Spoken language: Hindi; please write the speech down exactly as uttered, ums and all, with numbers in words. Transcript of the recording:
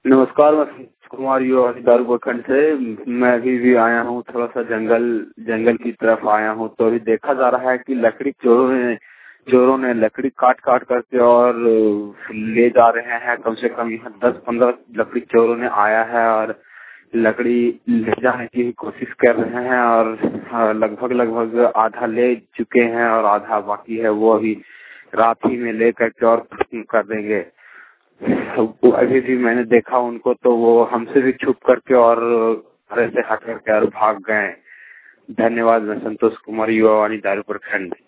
नमस्कार, मैं संतोष कुमार युवा दारू खंड से। मैं अभी भी आया हूँ, थोड़ा सा जंगल जंगल की तरफ आया हूँ। तो अभी देखा जा रहा है कि लकड़ी चोरों ने चोरों ने लकड़ी काट काट करके और ले जा रहे हैं। कम से कम यहाँ दस पंद्रह लकड़ी चोरों ने आया है और लकड़ी ले जाने की कोशिश कर रहे हैं और लगभग लगभग आधा ले चुके हैं और आधा बाकी है। वो अभी रात ही में ले करके और खत्म कर देंगे। अभी भी मैंने देखा उनको, तो वो हमसे भी छुप करके और घर से हट करके और भाग गए। धन्यवाद। मैं संतोष कुमार युवा दारू खंड।